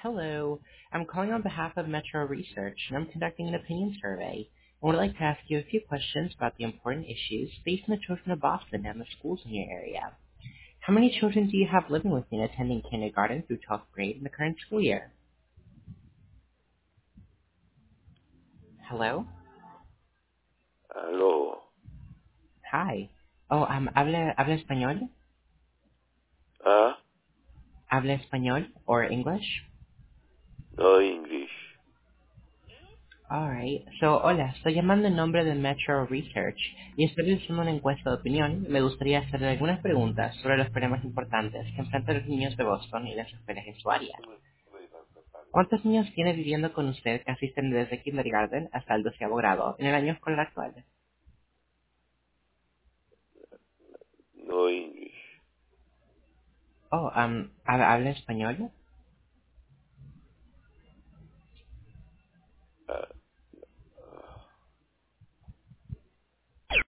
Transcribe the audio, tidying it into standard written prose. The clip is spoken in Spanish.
Hello. I'm calling on behalf of Metro Research, and I'm conducting an opinion survey. I would like to ask you a few questions about the important issues facing the children of Boston and the schools in your area. How many children do you have living with you and attending kindergarten through 12th grade in the current school year? Hello? Aló. Hi. Oh, habla español? Ah, Habla español or English? no English. Alright. So, hola, estoy llamando en nombre de Metro Research y estoy realizando una encuesta de opinión. Me gustaría hacerle algunas preguntas sobre los problemas importantes que enfrentan los niños de Boston y las escuelas en su área. ¿Cuántos niños tiene viviendo con usted que asisten desde kindergarten hasta el 12º grado en el año escolar actual? No English. Oh, ¿habla español?